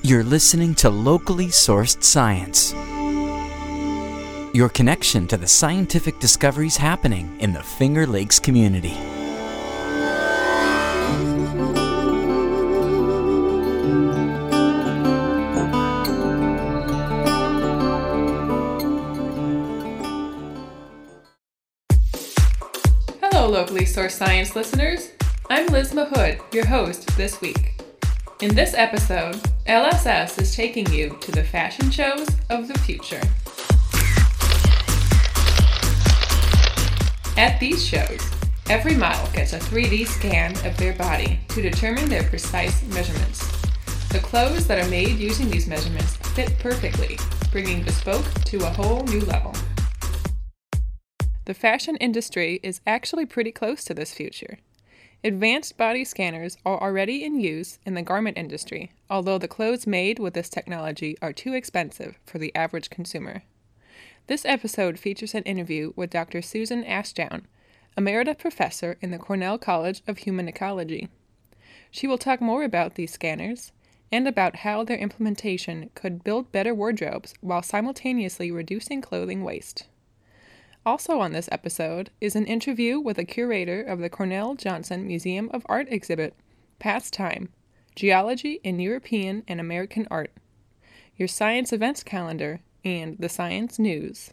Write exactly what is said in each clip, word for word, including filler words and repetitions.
You're listening to Locally Sourced Science, your connection to the scientific discoveries happening in the Finger Lakes community. Hello, Locally Sourced Science listeners. I'm Liz Mahood, your host this week. In this episode, L S S is taking you to the fashion shows of the future. At these shows, every model gets a three D scan of their body to determine their precise measurements. The clothes that are made using these measurements fit perfectly, bringing bespoke to a whole new level. The fashion industry is actually pretty close to this future. Advanced body scanners are already in use in the garment industry, although the clothes made with this technology are too expensive for the average consumer. This episode features an interview with Doctor Susan Ashdown, Emerita Professor in the Cornell College of Human Ecology. She will talk more about these scanners and about how their implementation could build better wardrobes while simultaneously reducing clothing waste. Also on this episode is an interview with a curator of the Cornell Johnson Museum of Art exhibit, Past Time, Geology in European and American Art, your science events calendar, and the science news.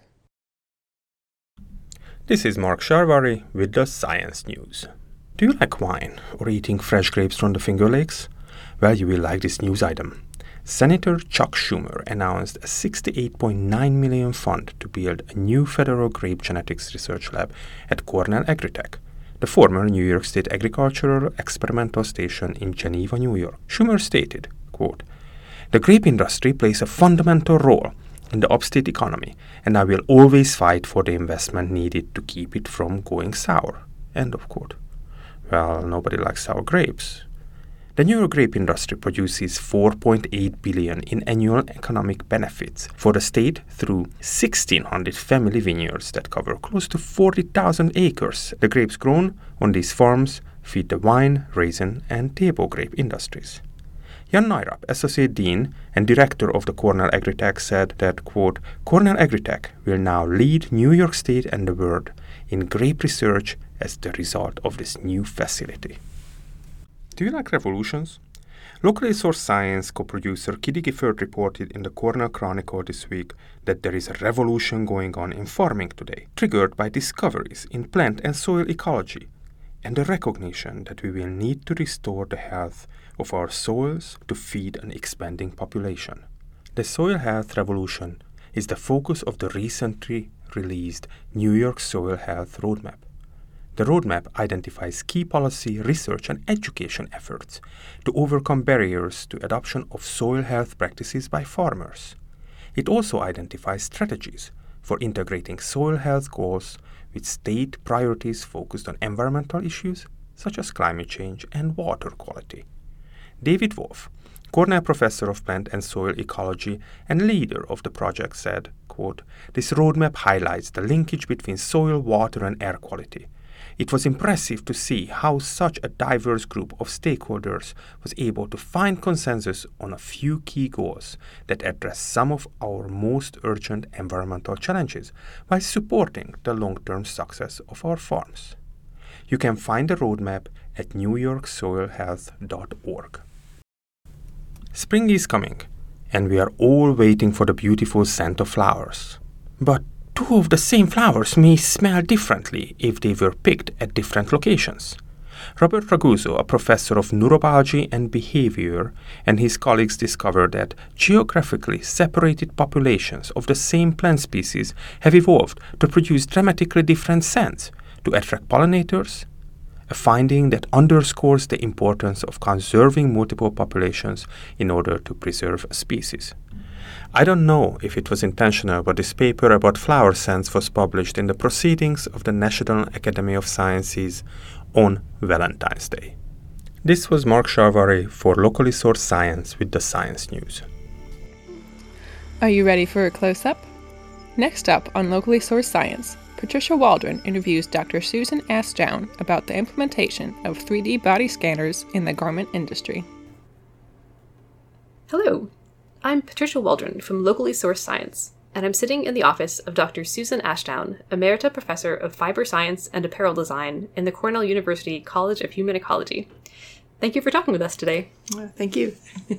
This is Mark Sharvari with the Science News. Do you like wine or eating fresh grapes from the Finger Lakes? Well, you will like this news item. Senator Chuck Schumer announced a sixty-eight point nine million dollars fund to build a new federal grape genetics research lab at Cornell Agritech, the former New York State Agricultural Experimental Station in Geneva, New York. Schumer stated, quote, "The grape industry plays a fundamental role in the upstate economy, and I will always fight for the investment needed to keep it from going sour." End of quote. Well, nobody likes sour grapes. The New York grape industry produces four point eight billion dollars in annual economic benefits for the state through sixteen hundred family vineyards that cover close to forty thousand acres. The grapes grown on these farms feed the wine, raisin, and table grape industries. Jan Neirap, Associate Dean and Director of the Cornell Agritech, said that, quote, "Cornell Agritech will now lead New York State and the world in grape research as the result of this new facility." Do you like revolutions? Locally Sourced Science co-producer Kitty Gifford reported in the Cornell Chronicle this week that there is a revolution going on in farming today, triggered by discoveries in plant and soil ecology, and the recognition that we will need to restore the health of our soils to feed an expanding population. The soil health revolution is the focus of the recently released New York Soil Health Roadmap. The roadmap identifies key policy, research, and education efforts to overcome barriers to adoption of soil health practices by farmers. It also identifies strategies for integrating soil health goals with state priorities focused on environmental issues such as climate change and water quality. David Wolf, Cornell Professor of Plant and Soil Ecology and leader of the project, said, quote, "This roadmap highlights the linkage between soil, water, and air quality. It was impressive to see how such a diverse group of stakeholders was able to find consensus on a few key goals that address some of our most urgent environmental challenges while supporting the long-term success of our farms." You can find the roadmap at new york soil health dot org. Spring is coming, and we are all waiting for the beautiful scent of flowers. But two of the same flowers may smell differently if they were picked at different locations. Robert Raguso, a professor of neurobiology and behavior, and his colleagues discovered that geographically separated populations of the same plant species have evolved to produce dramatically different scents to attract pollinators, a finding that underscores the importance of conserving multiple populations in order to preserve a species. I don't know if it was intentional, but this paper about flower scents was published in the Proceedings of the National Academy of Sciences on Valentine's Day. This was Mark Sharvari for Locally Sourced Science with the Science News. Are you ready for a close-up? Next up on Locally Sourced Science, Patricia Waldron interviews Doctor Susan Ashdown about the implementation of three D body scanners in the garment industry. Hello, I'm Patricia Waldron from Locally Sourced Science, and I'm sitting in the office of Doctor Susan Ashdown, Emerita Professor of Fiber Science and Apparel Design in the Cornell University College of Human Ecology. Thank you for talking with us today. Uh, thank you.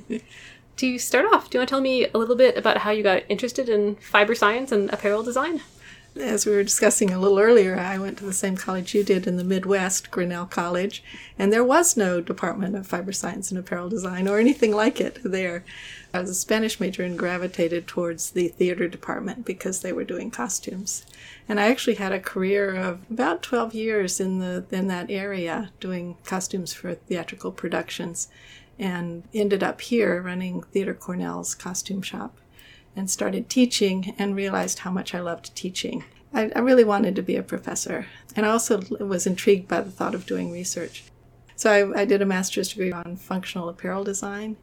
To start off, do you want to tell me a little bit about how you got interested in fiber science and apparel design? As we were discussing a little earlier, I went to the same college you did in the Midwest, Grinnell College, and there was no Department of Fiber Science and Apparel Design or anything like it there. I was a Spanish major and gravitated towards the theater department because they were doing costumes. And I actually had a career of about twelve years in the in that area doing costumes for theatrical productions, and ended up here running Theater Cornell's costume shop and started teaching and realized how much I loved teaching. I, I really wanted to be a professor, and I also was intrigued by the thought of doing research. So I, I did a master's degree on functional apparel design,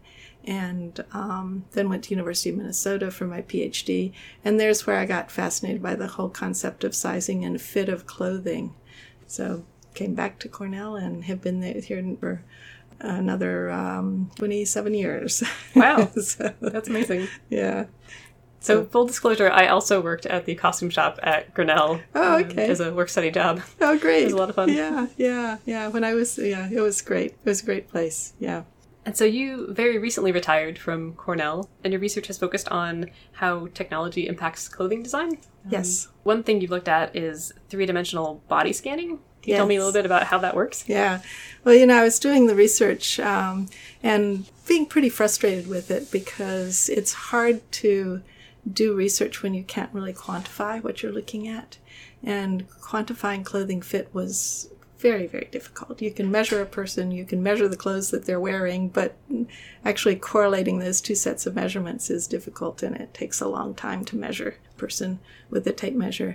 and um, then went to University of Minnesota for my PhD, and there's where I got fascinated by the whole concept of sizing and fit of clothing. So came back to Cornell and have been there here for another um, twenty-seven years. Wow, so, that's amazing. Yeah. So, full disclosure, I also worked at the costume shop at Grinnell. Oh, okay. Um, as a work-study job. Oh, great. It was a lot of fun. Yeah, yeah, yeah. When I was, yeah, it was great. It was a great place, yeah. And so you very recently retired from Cornell, and your research has focused on how technology impacts clothing design? Yes. Um, one thing you've looked at is three-dimensional body scanning. Can you Yes. tell me a little bit about how that works? Yeah. Well, you know, I was doing the research um, and being pretty frustrated with it because it's hard to do research when you can't really quantify what you're looking at. And quantifying clothing fit was very, very difficult. You can measure a person, you can measure the clothes that they're wearing, but actually correlating those two sets of measurements is difficult, and it takes a long time to measure a person with a tape measure.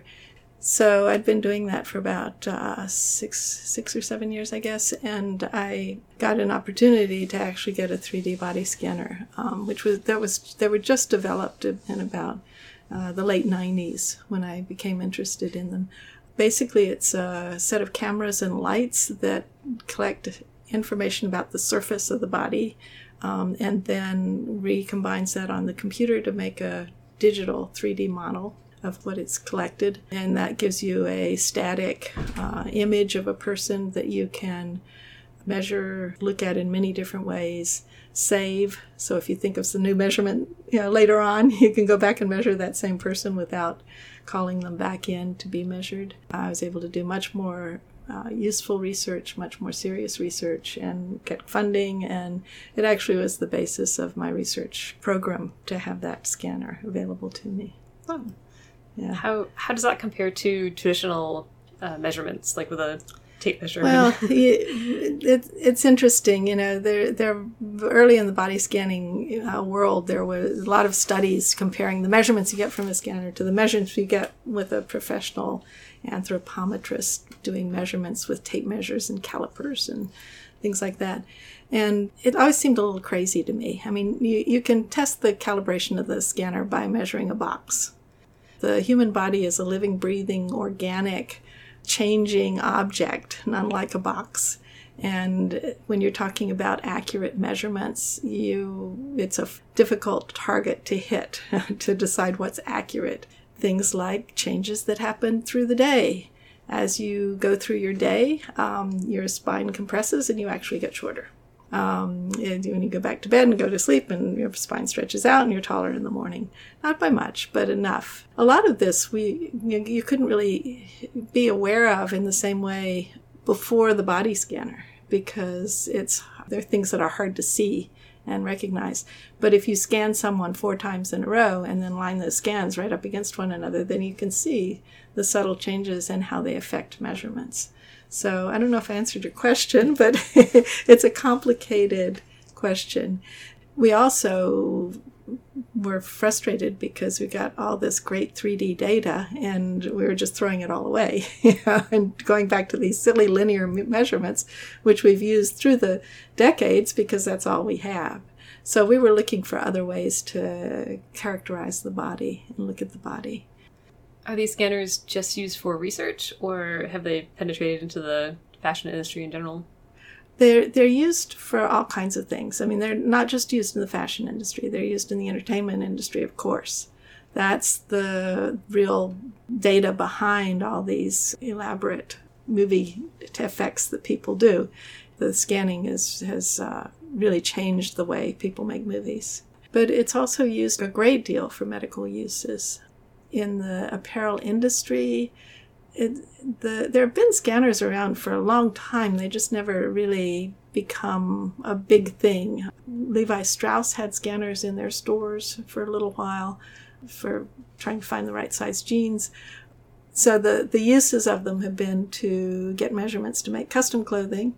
So I'd been doing that for about uh, six, six or seven years, I guess, and I got an opportunity to actually get a three D body scanner, um, which was that was they were just developed in about uh, the late nineties when I became interested in them. Basically, it's a set of cameras and lights that collect information about the surface of the body, um, and then recombines that on the computer to make a digital three D model of what it's collected, and that gives you a static uh, image of a person that you can measure, look at in many different ways, save. So if you think of some new measurement, you know, later on, you can go back and measure that same person without calling them back in to be measured. I was able to do much more uh, useful research, much more serious research, and get funding, and it actually was the basis of my research program to have that scanner available to me. Oh. Yeah. How how does that compare to traditional uh, measurements, like with a tape measure? Well, it, it, it's interesting. You know, there, there early in the body scanning uh, world, there was a lot of studies comparing the measurements you get from a scanner to the measurements you get with a professional anthropometrist doing measurements with tape measures and calipers and things like that. And it always seemed a little crazy to me. I mean, you, you can test the calibration of the scanner by measuring a box. The human body is a living, breathing, organic, changing object, unlike a box. And when you're talking about accurate measurements, you it's a difficult target to hit to decide what's accurate. Things like changes that happen through the day. As you go through your day, um, your spine compresses and you actually get shorter. Um, and when you go back to bed and go to sleep, and your spine stretches out and you're taller in the morning. Not by much, but enough. A lot of this we you, you couldn't really be aware of in the same way before the body scanner, because it's there are things that are hard to see and recognize. But if you scan someone four times in a row and then line those scans right up against one another, then you can see the subtle changes and how they affect measurements. So I don't know if I answered your question, but it's a complicated question. We also were frustrated because we got all this great three D data and we were just throwing it all away, you know, and going back to these silly linear measurements, which we've used through the decades because that's all we have. So we were looking for other ways to characterize the body and look at the body. Are these scanners just used for research, or have they penetrated into the fashion industry in general? They're, they're used for all kinds of things. I mean, they're not just used in the fashion industry. They're used in the entertainment industry, of course. That's the real data behind all these elaborate movie effects that people do. The scanning is, has uh, really changed the way people make movies. But it's also used a great deal for medical uses. In the apparel industry, it, the, there have been scanners around for a long time. They just never really become a big thing. Levi Strauss had scanners in their stores for a little while for trying to find the right size jeans. So the, the uses of them have been to get measurements to make custom clothing,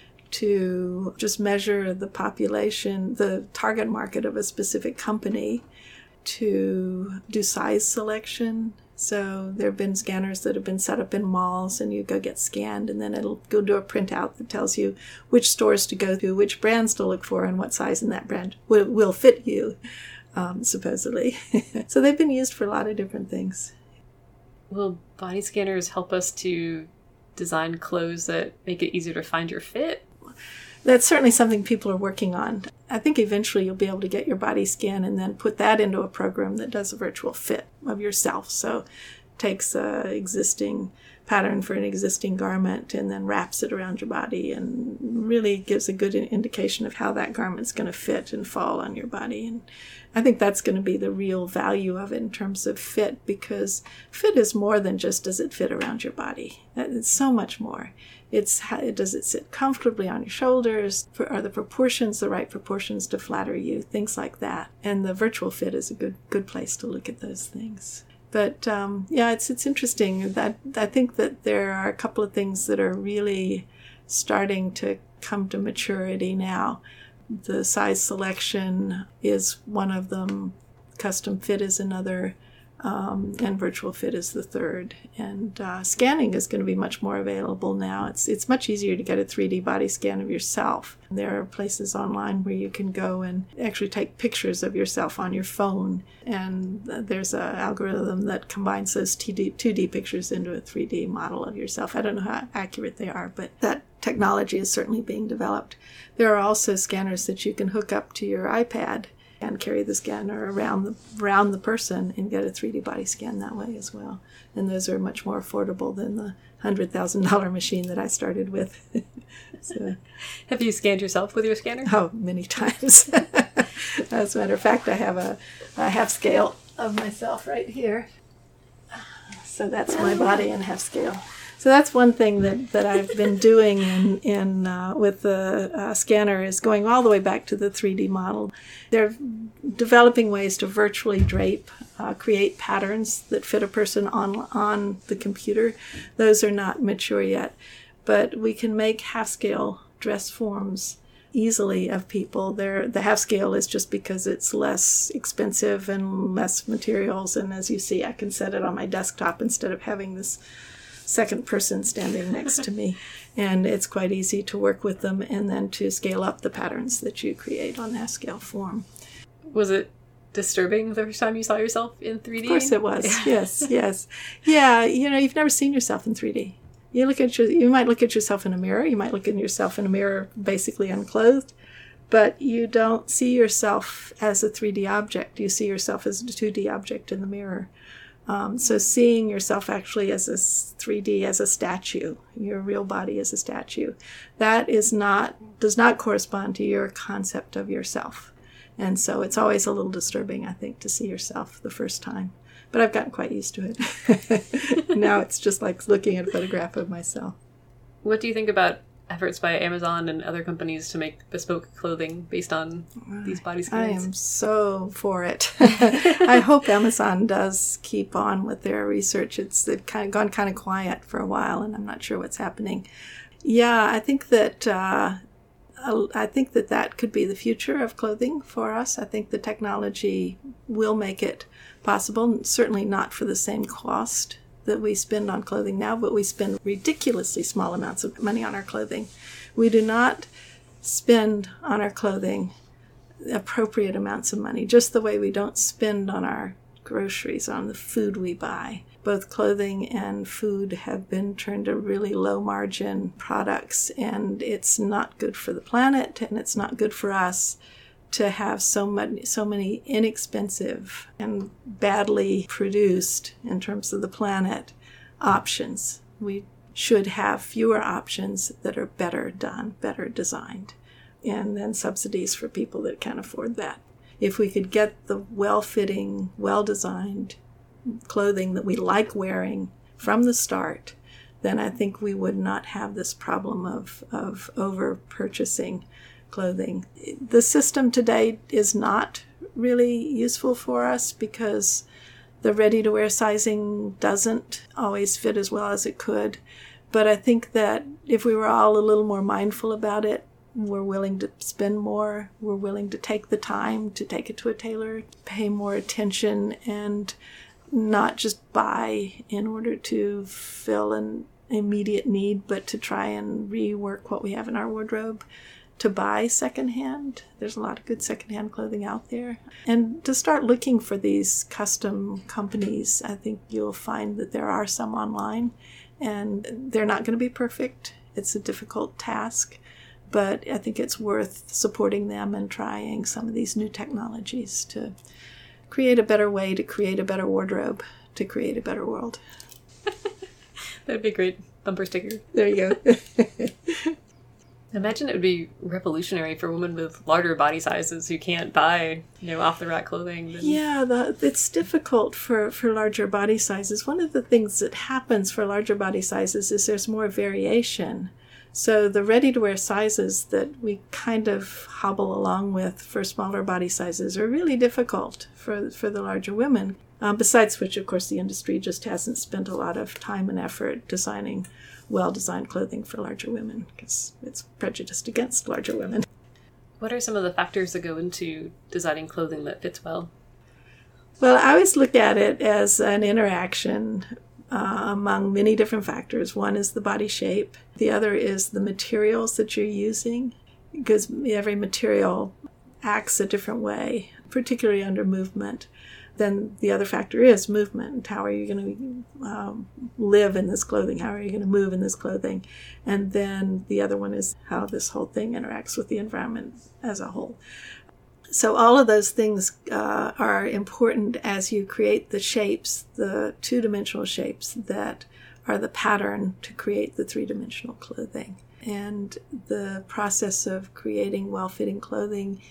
to just measure the population, the target market of a specific company, to do size selection. So there have been scanners that have been set up in malls, and you go get scanned, and then it'll go do a printout that tells you which stores to go to, which brands to look for, and what size in that brand will, will fit you, um, supposedly. So they've been used for a lot of different things. Will body scanners help us to design clothes that make it easier to find your fit? That's certainly something people are working on. I think eventually you'll be able to get your body scan and then put that into a program that does a virtual fit of yourself. So takes a existing pattern for an existing garment and then wraps it around your body and really gives a good indication of how that garment's going to fit and fall on your body. And I think that's going to be the real value of it in terms of fit, because fit is more than just does it fit around your body. It's so much more. It's how, does it sit comfortably on your shoulders? Are the proportions the right proportions to flatter you? Things like that. And the virtual fit is a good good place to look at those things. But um, yeah, it's it's interesting. That I think that there are a couple of things that are really starting to come to maturity now. The size selection is one of them. Custom fit is another. Um, and virtual fit is the third. And uh, scanning is going to be much more available now. It's it's much easier to get a three D body scan of yourself. There are places online where you can go and actually take pictures of yourself on your phone. And there's an algorithm that combines those two D pictures into a three D model of yourself. I don't know how accurate they are, but that technology is certainly being developed. There are also scanners that you can hook up to your iPad and carry the scanner around the around the person and get a three D body scan that way as well. And those are much more affordable than the one hundred thousand dollars machine that I started with. So, have you scanned yourself with your scanner? Oh, many times. As a matter of fact, I have a, a half scale of myself right here. So that's my body in half scale. So that's one thing that, that I've been doing in, in uh, with the uh, scanner is going all the way back to the three D model. They're developing ways to virtually drape, uh, create patterns that fit a person on on the computer. Those are not mature yet, but we can make half-scale dress forms easily of people. They're, the half-scale is just because it's less expensive and less materials, and as you see, I can set it on my desktop instead of having this second person standing next to me, and it's quite easy to work with them and then to scale up the patterns that you create on that scale form. Was it disturbing the first time you saw yourself in three D? Of course it was. yes, yes. Yeah, you know, you've never seen yourself in three D. You look at your, you might look at yourself in a mirror, you might look at yourself in a mirror basically unclothed, but you don't see yourself as a three D object. You see yourself as a two D object in the mirror. Um, so seeing yourself actually as a three D, as a statue, your real body as a statue, that is not, does not correspond to your concept of yourself. And so it's always a little disturbing, I think, to see yourself the first time. But I've gotten quite used to it. Now it's just like looking at a photograph of myself. What do you think about efforts by Amazon and other companies to make bespoke clothing based on these body scans? I am so for it. I hope Amazon does keep on with their research. It's they've kind of gone kind of quiet for a while, and I'm not sure what's happening. Yeah, I think that uh, I think that that could be the future of clothing for us. I think the technology will make it possible. Certainly not for the same cost that we spend on clothing now, but we spend ridiculously small amounts of money on our clothing. We do not spend on our clothing appropriate amounts of money, just the way we don't spend on our groceries, on the food we buy. both clothing and food have been turned to really low margin products, and it's not good for the planet and it's not good for us to have so much, so many inexpensive and badly produced, in terms of the planet, options. We should have fewer options that are better done, better designed, and then subsidies for people that can afford that. If we could get the well-fitting, well-designed clothing that we like wearing from the start, then I think we would not have this problem of, of over-purchasing clothing. The system today is not really useful for us because the ready-to-wear sizing doesn't always fit as well as it could. But I think that if we were all a little more mindful about it, we're willing to spend more, we're willing to take the time to take it to a tailor, pay more attention, and not just buy in order to fill an immediate need, but to try and rework what we have in our wardrobe, to buy secondhand. There's a lot of good secondhand clothing out there. And to start looking for these custom companies. I think you'll find that there are some online, and they're not going to be perfect. It's a difficult task. But I think it's worth supporting them and trying some of these new technologies to create a better way, to create a better wardrobe, to create a better world. That'd be a great bumper sticker. There you go. Imagine it would be revolutionary for women with larger body sizes who can't buy, you know, off-the-rack clothing. Then... Yeah, the, it's difficult for, for larger body sizes. One of the things that happens for larger body sizes is there's more variation. So the ready-to-wear sizes that we kind of hobble along with for smaller body sizes are really difficult for, for the larger women. Um, besides which, of course, the industry just hasn't spent a lot of time and effort designing well-designed clothing for larger women because it's prejudiced against larger women. What are some of the factors that go into designing clothing that fits well? Well, I always look at it as an interaction Uh, among many different factors. One is the body shape. The other is the materials that you're using, because every material acts a different way, particularly under movement. Then the other factor is movement. How are you going to um, live in this clothing? How are you going to move in this clothing? And then the other one is how this whole thing interacts with the environment as a whole. So all of those things uh, are important as you create the shapes, the two-dimensional shapes that are the pattern to create the three-dimensional clothing. And the process of creating well-fitting clothing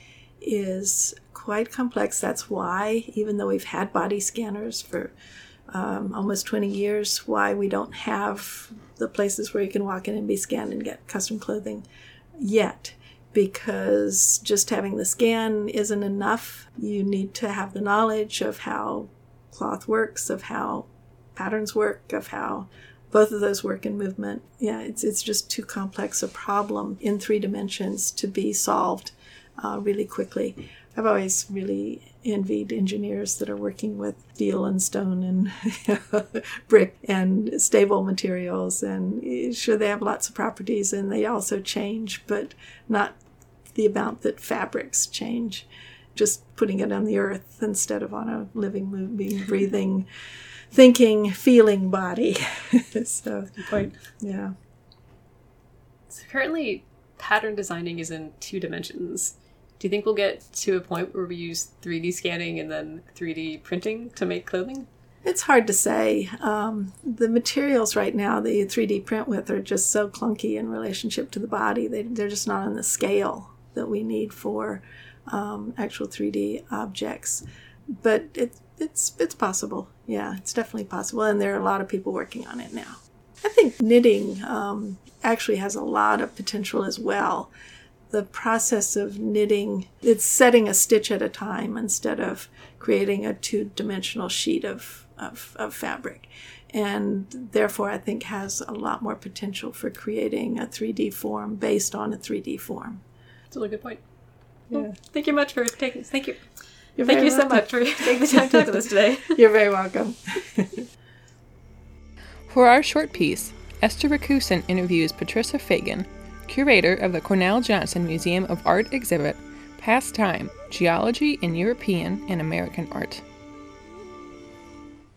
is quite complex. That's why, even though we've had body scanners for um, almost twenty years, why we don't have the places where you can walk in and be scanned and get custom clothing yet. Because just having the scan isn't enough. You need to have the knowledge of how cloth works, of how patterns work, of how both of those work in movement. Yeah, it's it's just too complex a problem in three dimensions to be solved uh, really quickly. I've always really envied engineers that are working with steel and stone and brick and stable materials. And sure, they have lots of properties and they also change, but not the amount that fabrics change. Just putting it on the earth instead of on a living, moving, breathing, thinking, feeling body. So, good point. Yeah. So currently, pattern designing is in two dimensions. Do you think we'll get to a point where we use three D scanning and then three D printing to make clothing? It's hard to say. Um, the materials right now that you three D print with are just so clunky in relationship to the body. They, they're just not on the scale that we need for um, actual three D objects. But it, it's it's possible. Yeah, it's definitely possible. And there are a lot of people working on it now. I think knitting um, actually has a lot of potential as well. The process of knitting, it's setting a stitch at a time instead of creating a two-dimensional sheet of, of, of fabric. And therefore, I think has a lot more potential for creating a three D form based on a three D form. That's a really good point. Yeah. Well, thank you much for taking, thank you. You're thank you welcome. so much for taking the time to talk with us today. You're very welcome. For our short piece, Esther Rakusin interviews Patricia Fagan, curator of the Cornell Johnson Museum of Art exhibit, Past Time, Geology in European and American Art.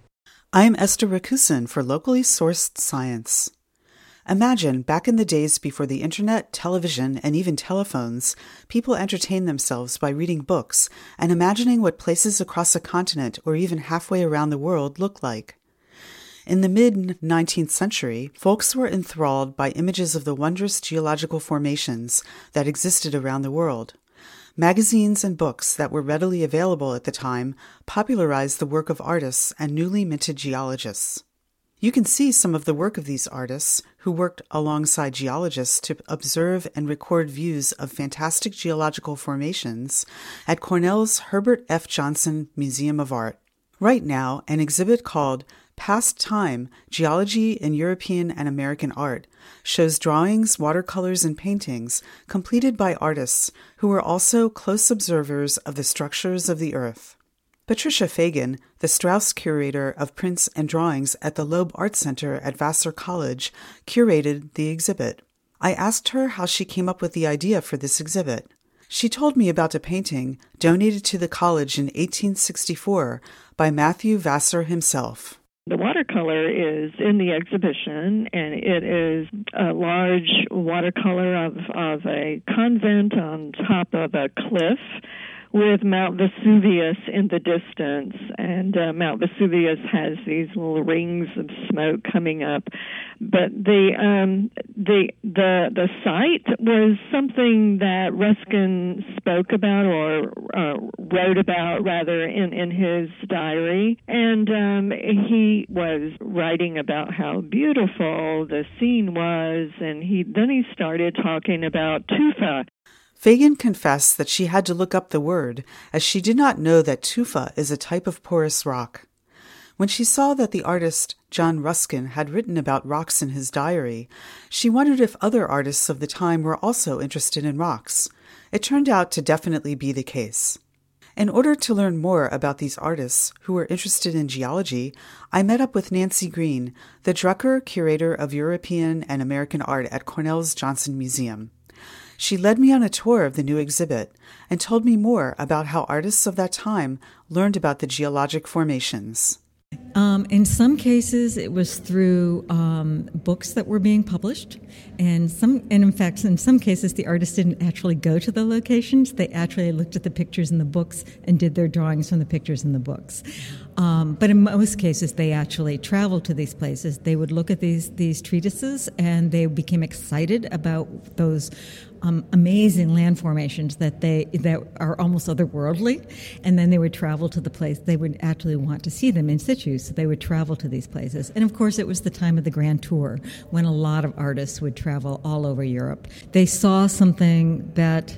I'm Esther Rakusin for Locally Sourced Science. Imagine, back in the days before the internet, television, and even telephones, people entertained themselves by reading books and imagining what places across a continent or even halfway around the world look like. In the mid-nineteenth century, folks were enthralled by images of the wondrous geological formations that existed around the world. Magazines and books that were readily available at the time popularized the work of artists and newly minted geologists. You can see some of the work of these artists, who worked alongside geologists to observe and record views of fantastic geological formations, at Cornell's Herbert F. Johnson Museum of Art. Right now, an exhibit called Past Time, Geology in European and American Art shows drawings, watercolors, and paintings completed by artists who were also close observers of the structures of the Earth. Patricia Fagan, the Strauss curator of prints and drawings at the Loeb Art Center at Vassar College, curated the exhibit. I asked her how she came up with the idea for this exhibit. She told me about a painting donated to the college in eighteen sixty-four by Matthew Vassar himself. The watercolor is in the exhibition, and it is a large watercolor of, of a convent on top of a cliff with Mount Vesuvius in the distance. And uh, Mount Vesuvius has these little rings of smoke coming up. But the um, the the the site was something that Ruskin spoke about, or uh, wrote about, rather, in, in his diary. And um, he was writing about how beautiful the scene was, and he then he started talking about tufa. Fagan confessed that she had to look up the word, as she did not know that tufa is a type of porous rock. When she saw that the artist John Ruskin had written about rocks in his diary, she wondered if other artists of the time were also interested in rocks. It turned out to definitely be the case. In order to learn more about these artists who were interested in geology, I met up with Nancy Green, the Drucker Curator of European and American Art at Cornell's Johnson Museum. She led me on a tour of the new exhibit and told me more about how artists of that time learned about the geologic formations. Um, in some cases, it was through um, books that were being published, and some, and in fact, in some cases, the artists didn't actually go to the locations. They actually looked at the pictures in the books and did their drawings from the pictures in the books. Um, but in most cases, they actually traveled to these places. They would look at these these treatises, and they became excited about those Um, amazing land formations that they that are almost otherworldly, and then they would travel to the place. They would actually want to see them in situ, so they would travel to these places. And of course, it was the time of the Grand Tour, when a lot of artists would travel all over Europe. They saw something that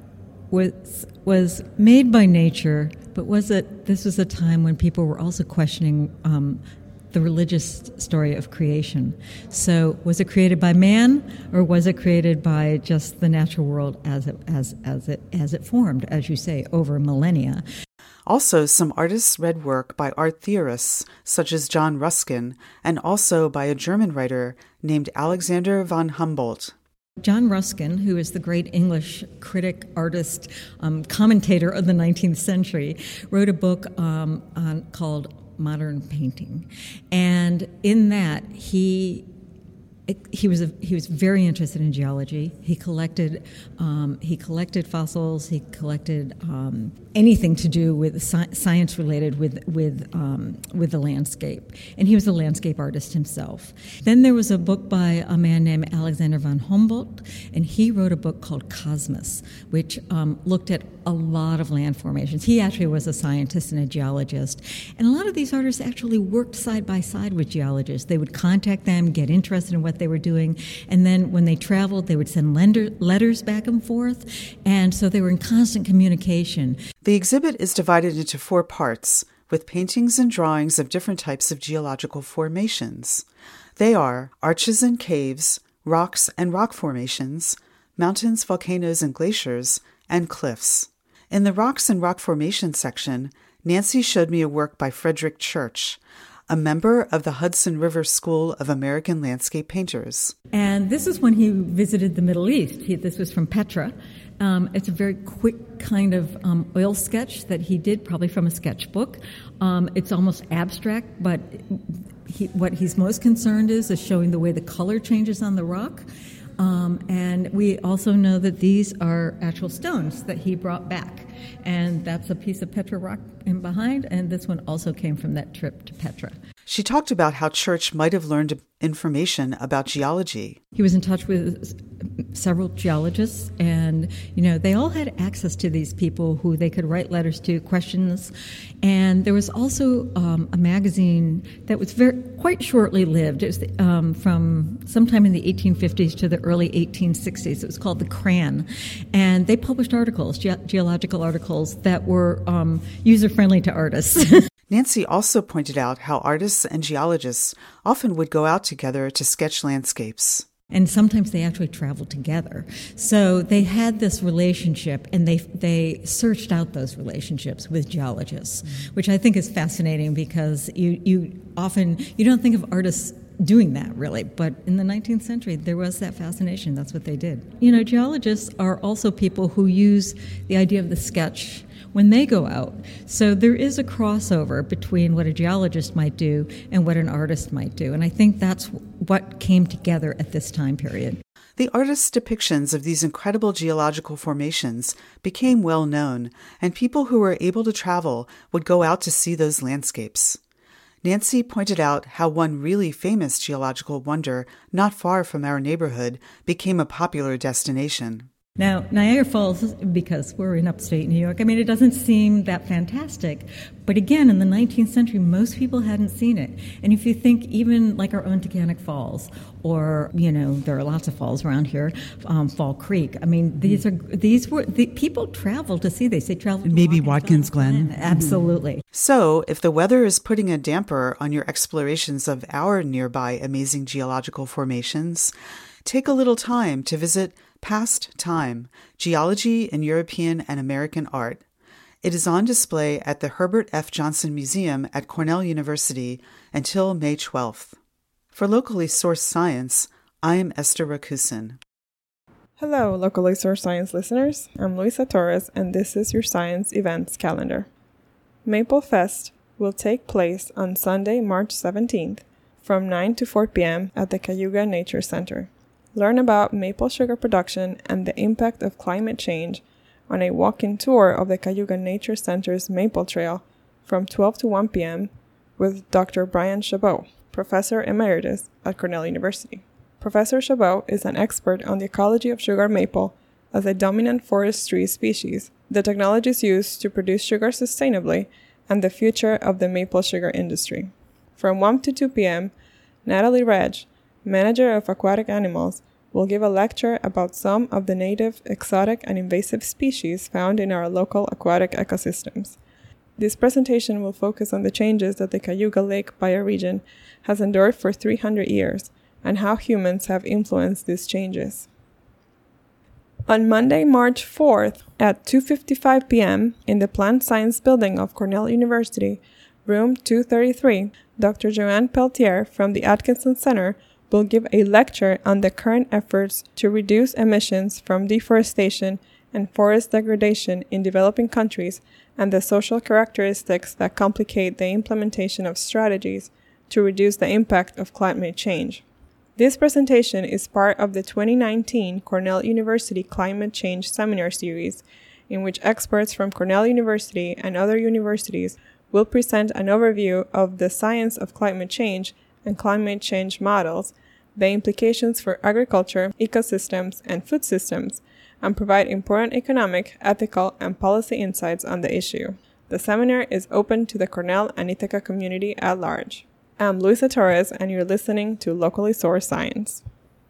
was was made by nature, but was it? This was a time when people were also questioning Um, the religious story of creation. So was it created by man, or was it created by just the natural world as it as as it as it formed, as you say, over millennia? Also, some artists read work by art theorists such as John Ruskin, and also by a German writer named Alexander von Humboldt. John Ruskin, who is the great English critic, artist, um, commentator of the nineteenth century, wrote a book um, on, called Modern Painting, and in that he he was a, he was very interested in geology. He collected um, he collected fossils. He collected um, anything to do with sci- science related with with um, with the landscape, and he was a landscape artist himself. Then there was a book by a man named Alexander von Humboldt, and he wrote a book called Cosmos, which um, looked at a lot of land formations. He actually was a scientist and a geologist, and a lot of these artists actually worked side by side with geologists. They would contact them, get interested in what they were doing, and then when they traveled, they would send lender, letters back and forth, and so they were in constant communication. The exhibit is divided into four parts, with paintings and drawings of different types of geological formations. They are arches and caves, rocks and rock formations, mountains, volcanoes, and glaciers, and cliffs. In the rocks and rock formation section, Nancy showed me a work by Frederick Church, a member of the Hudson River School of American Landscape Painters. And this is when he visited the Middle East. He, this was from Petra. Um, it's a very quick kind of um, oil sketch that he did, probably from a sketchbook. Um, it's almost abstract, but he, what he's most concerned is is showing the way the color changes on the rock. Um, and we also know that these are actual stones that he brought back. And that's a piece of Petra rock in behind, and this one also came from that trip to Petra. She talked about how Church might have learned information about geology. He was in touch with several geologists, and, you know, they all had access to these people who they could write letters to, questions. And there was also um, a magazine that was very quite shortly lived. It was um, from sometime in the eighteen fifties to the early eighteen sixties. It was called The Cran. And they published articles, ge- geological articles, that were um, user-friendly to artists. Nancy also pointed out how artists and geologists often would go out together to sketch landscapes. And sometimes they actually traveled together. So they had this relationship, and they they searched out those relationships with geologists, mm-hmm. which I think is fascinating, because you, you often, you don't think of artists doing that, really. But in the nineteenth century, there was that fascination. That's what they did. You know, geologists are also people who use the idea of the sketch when they go out. So there is a crossover between what a geologist might do and what an artist might do. And I think that's what came together at this time period. The artists' depictions of these incredible geological formations became well known, and people who were able to travel would go out to see those landscapes. Nancy pointed out how one really famous geological wonder not far from our neighborhood became a popular destination. Now, Niagara Falls, because we're in upstate New York, I mean, it doesn't seem that fantastic. But again, in the nineteenth century, most people hadn't seen it. And if you think even like our own Taconic Falls, or, you know, there are lots of falls around here, um, Fall Creek. I mean, these are, these were, the people traveled to see this. They traveled to Maybe Watkins Glen. Glen. Absolutely. So, if the weather is putting a damper on your explorations of our nearby amazing geological formations, take a little time to visit Past Time, Geology in European and American Art. It is on display at the Herbert F. Johnson Museum at Cornell University until May twelfth. For Locally Sourced Science, I am Esther Rakusin. Hello, Locally Sourced Science listeners. I'm Luisa Torres, and this is your science events calendar. Maple Fest will take place on Sunday, March seventeenth, from nine to four p.m. at the Cayuga Nature Center. Learn about maple sugar production and the impact of climate change on a walk-in tour of the Cayuga Nature Center's Maple Trail from twelve to one p.m. with Doctor Brian Chabot, Professor Emeritus at Cornell University. Professor Chabot is an expert on the ecology of sugar maple as a dominant forest tree species, the technologies used to produce sugar sustainably, and the future of the maple sugar industry. From one to two p.m., Natalie Reg, Manager of Aquatic Animals, will give a lecture about some of the native, exotic, and invasive species found in our local aquatic ecosystems. This presentation will focus on the changes that the Cayuga Lake bioregion has endured for three hundred years, and how humans have influenced these changes. On Monday, March fourth, at two fifty-five p.m., in the Plant Science Building of Cornell University, room two thirty-three, Doctor Joanne Peltier from the Atkinson Center will give a lecture on the current efforts to reduce emissions from deforestation and forest degradation in developing countries, and the social characteristics that complicate the implementation of strategies to reduce the impact of climate change. This presentation is part of the twenty nineteen Cornell University Climate Change Seminar Series, in which experts from Cornell University and other universities will present an overview of the science of climate change and climate change models, the implications for agriculture, ecosystems, and food systems, and provide important economic, ethical, and policy insights on the issue. The seminar is open to the Cornell and Ithaca community at large. I'm Luisa Torres, and you're listening to Locally Sourced Science.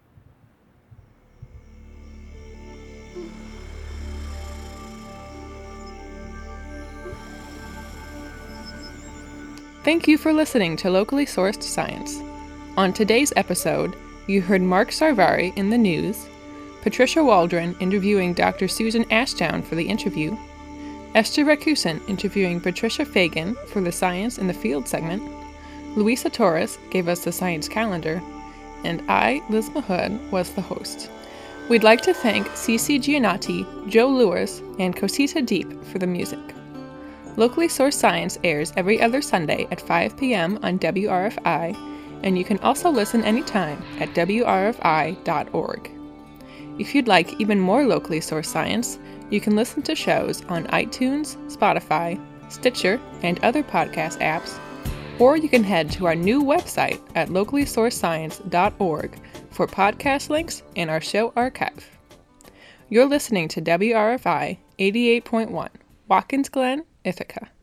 Thank you for listening to Locally Sourced Science. On today's episode, you heard Mark Sarvari in the news, Patricia Waldron interviewing Doctor Susan Ashdown for the interview, Esther Rakusin interviewing Patricia Fagan for the Science in the Field segment, Luisa Torres gave us the science calendar, and I, Liz Mahood, was the host. We'd like to thank Cece Giannotti, Joe Lewis, and Cosita Deep for the music. Locally Sourced Science airs every other Sunday at five p.m. on W R F I, and you can also listen anytime at W R F I dot org. If you'd like even more locally sourced science, you can listen to shows on iTunes, Spotify, Stitcher, and other podcast apps, or you can head to our new website at locally sourced science dot org for podcast links and our show archive. You're listening to W R F I eighty-eight point one, Watkins Glen, Ithaca.